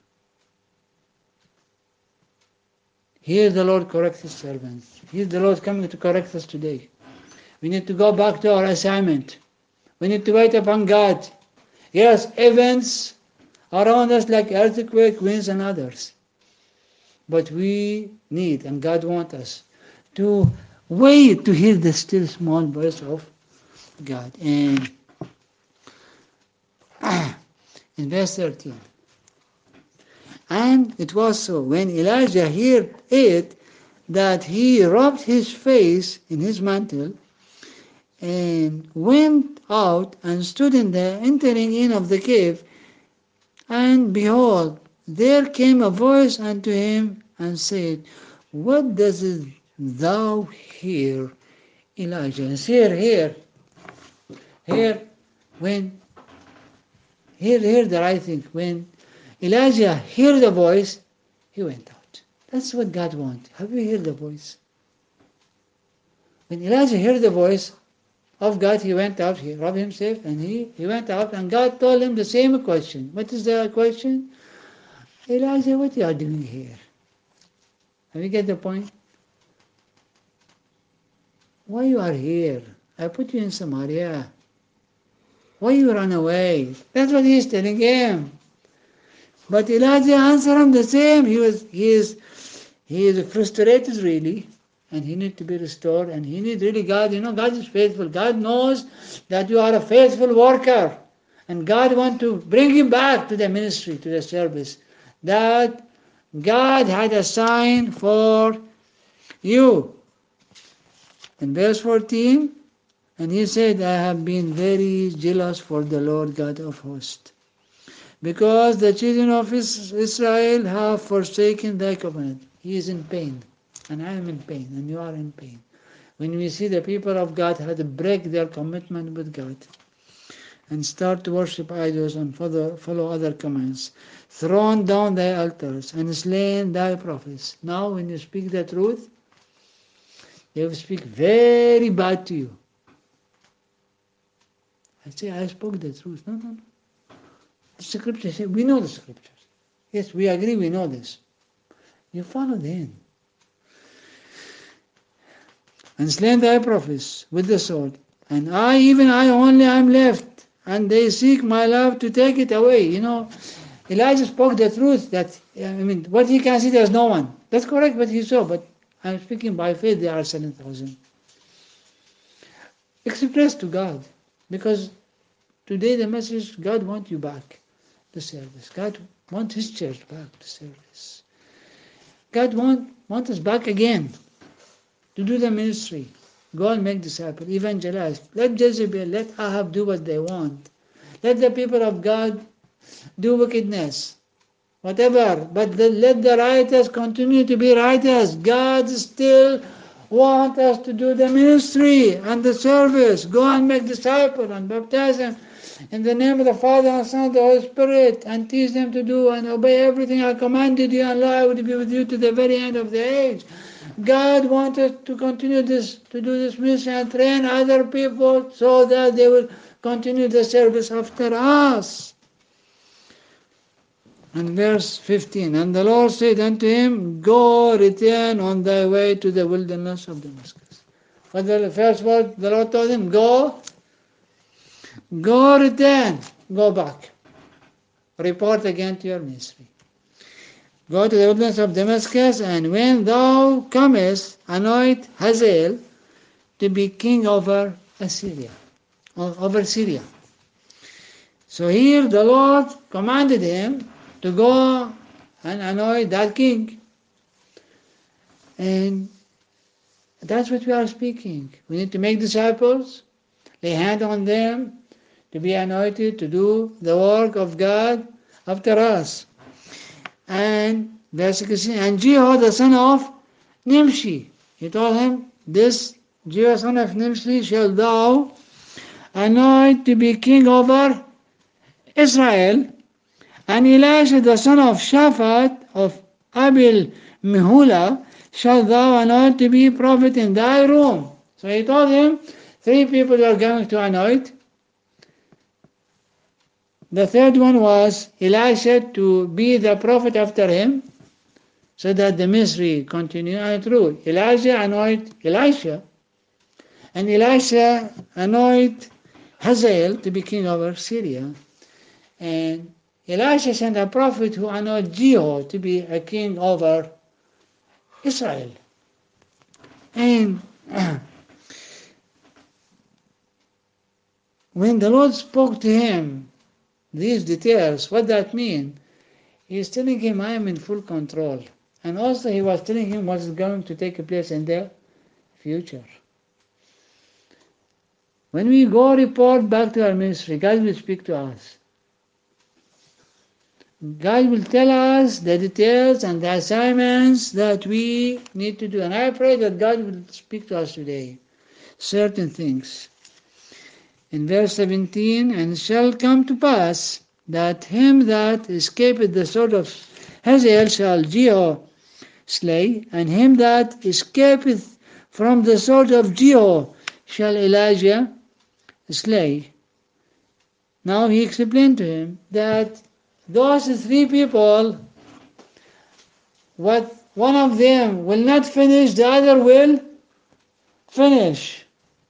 Here the Lord corrects his servants. Here the Lord coming to correct us today. We need to go back to our assignment. We need to wait upon God. Yes, events around us like earthquake, winds, and others. But we need, and God wants us, to wait to hear the still small voice of God. And in verse thirteen, and it was so, when Elijah heard it, that he rubbed his face in his mantle, and went out and stood in the entering in of the cave. And behold, there came a voice unto him, and said, What does thou hear Elijah. And here, here, here, when, here, here the right thing. When Elijah heard the voice, he went out. That's what God wants. Have you heard the voice? When Elijah heard the voice of God, he went out, he rubbed himself, and he, he went out, and God told him the same question. What is the question? Elijah, what you are doing here? Have you get the point? Why you are here? I put you in Samaria. Why you run away? That's what he is telling him. But Elijah answered him the same. He was he is he is frustrated really, and he needs to be restored, and he needs really God. You know, God is faithful. God knows that you are a faithful worker, and God wants to bring him back to the ministry, to the service that God had assigned for you. In verse fourteen, and he said, I have been very jealous for the Lord God of hosts, because the children of Israel have forsaken thy covenant. He is in pain, and I am in pain, and you are in pain. When we see the people of God had to break their commitment with God and start to worship idols and follow, follow other commands, thrown down thy altars and slain thy prophets. Now when you speak the truth, they will speak very bad to you. I say, I spoke the truth. No, no, no. The scripture says, we know the scriptures. Yes, we agree, we know this. You follow them. And slain thy prophets with the sword. And I, even I only am left. And they seek my life to take it away. You know, Elijah spoke the truth that, I mean, what he can see, there's no one. That's correct what he saw, but I'm speaking by faith, there are seven thousand. Express to God. Because today the message, God wants you back to service. God wants His church back to service. God wants want us back again to do the ministry. Go and make disciples, evangelize. Let Jezebel, let Ahab do what they want. Let the people of God do wickedness, whatever. But let the righteous continue to be righteous. God still wants us to do the ministry and the service. Go and make disciples and baptize them in the name of the Father and Son and the Holy Spirit, and teach them to do and obey everything I commanded you, and I will be with you to the very end of the age. God wants us to continue this, to do this mission and train other people so that they will continue the service after us. And verse fifteen, and the Lord said unto him, Go, return on thy way to the wilderness of Damascus. What the first word the Lord told him? Go, go, return, go back. Report again to your ministry. Go to the wilderness of Damascus, and when thou comest, anoint Hazael to be king over Assyria, over Syria. So here the Lord commanded him to go and anoint that king. And that's what we are speaking. We need to make disciples, lay hand on them, to be anointed to do the work of God after us. And verse sixteen, and Jehu the son of Nimshi, he told him, this Jehu son of Nimshi shall thou anoint to be king over Israel, and Elisha the son of Shaphat of Abil Mehula shall thou anoint to be prophet in thy room. So he told him, three people are going to anoint. The third one was Elisha to be the prophet after him, so that the ministry continue. And true, Elijah anoint Elisha, and Elisha anoint Hazael to be king over Syria, and Elisha sent a prophet who anointed Jehu to be a king over Israel. And when the Lord spoke to him these details, what that mean? He is telling him, I am in full control. And also he was telling him what is going to take place in the future. When we go report back to our ministry, God will speak to us. God will tell us the details and the assignments that we need to do. And I pray that God will speak to us today certain things. In verse seventeen, and it shall come to pass that him that escapeth the sword of Hazael shall Jehu slay, and him that escapeth from the sword of Jehu shall Elijah slay. Now he explained to him that those three people, what one of them will not finish, the other will finish.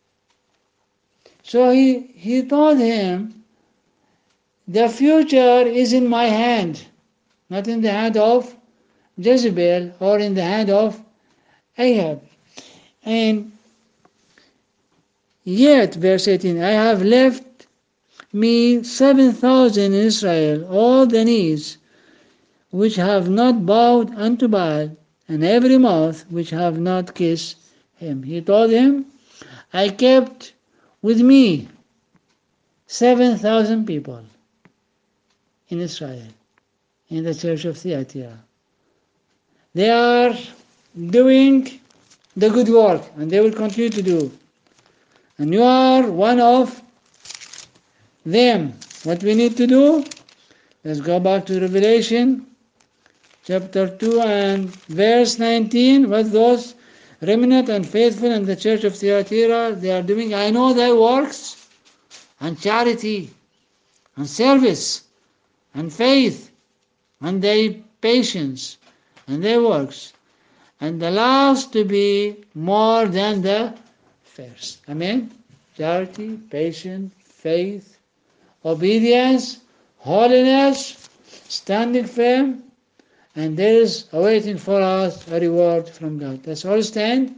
So he, he told him, the future is in my hand, not in the hand of Jezebel or in the hand of Ahab. And yet, verse eighteen, I have left me seven thousand in Israel, all the knees which have not bowed unto Baal, and every mouth which have not kissed him. He told him, I kept with me seven thousand people in Israel, in the church of Thyatira. They are doing the good work, and they will continue to do. And you are one of them. What we need to do, let's go back to Revelation chapter two and verse nineteen. What those remnant and faithful in the church of Thyatira, they are doing, I know thy works, and charity, and service, and faith, and thy patience, and thy works, and the last to be more than the first. Amen? Charity, patience, faith, obedience, holiness, standing firm, and there is awaiting for us a reward from God. Let's all stand.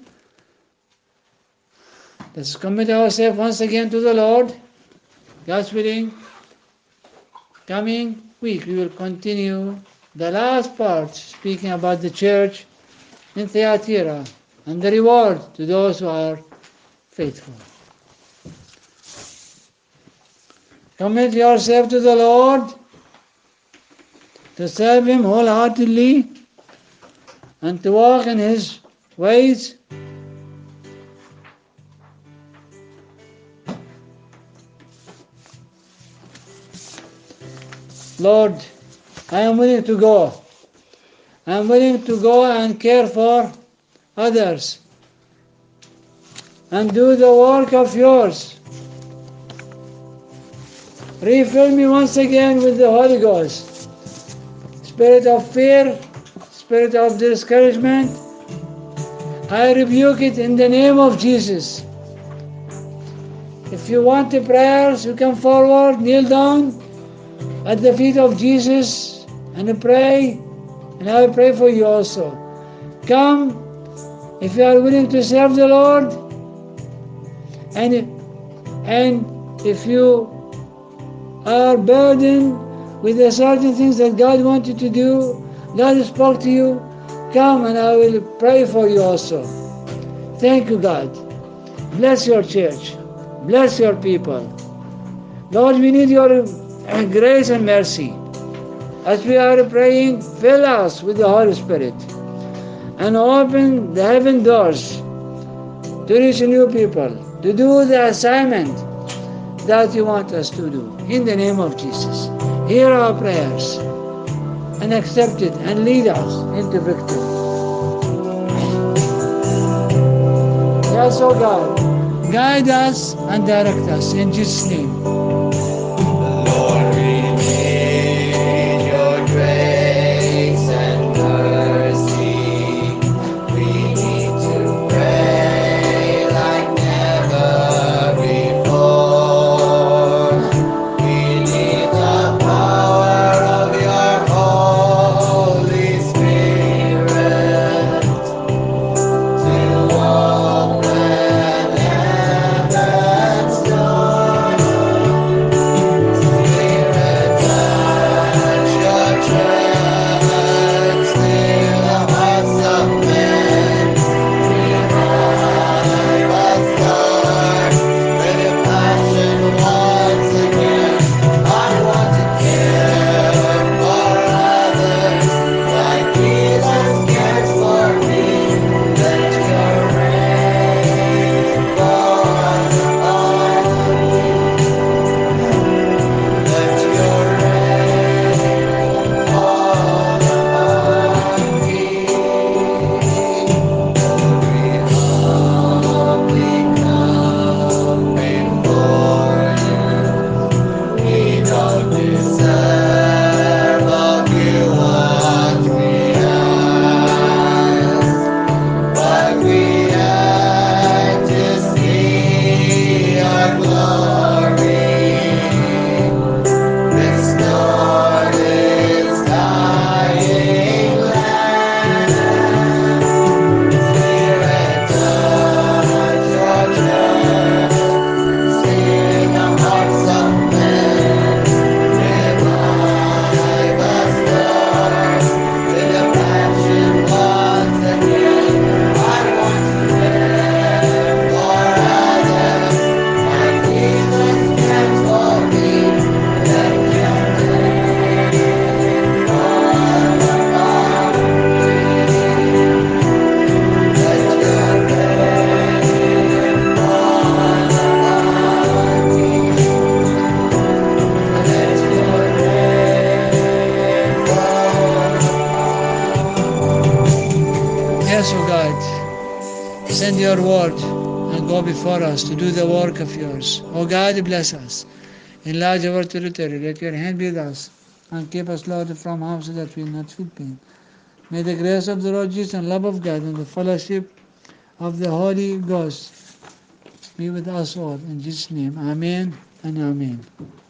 Let's commit ourselves once again to the Lord. God's willing, coming week we will continue the last part, speaking about the church in Thyatira and the reward to those who are faithful. Commit yourself to the Lord, to serve Him wholeheartedly, and to walk in His ways. Lord, I am willing to go. I am willing to go and care for others and do the work of yours. Refill me once again with the Holy Ghost. Spirit of fear, spirit of discouragement, I rebuke it in the name of Jesus. If you want the prayers, you come forward, kneel down at the feet of Jesus and pray, and I will pray for you also. Come, if you are willing to serve the Lord, and, and if you are burdened with the certain things that God wants you to do, God spoke to you, come and I will pray for you also. Thank you, God. Bless your church. Bless your people. Lord, we need your grace and mercy. As we are praying, fill us with the Holy Spirit and open the heaven doors to reach new people, to do the assignment that you want us to do. In the name of Jesus, hear our prayers and accept it and lead us into victory. Yes, oh God, guide us and direct us in Jesus' name. Lord, we need your grace and mercy. We need to pray like never before. We need the power of your Holy Spirit to open heaven's door. Lord, and go before us to do the work of yours. Oh God, bless us. Enlarge our territory. Let your hand be with us. And keep us, Lord, from harm so that we will not feel pain. May the grace of the Lord Jesus and love of God and the fellowship of the Holy Ghost be with us all. In Jesus' name, amen and amen.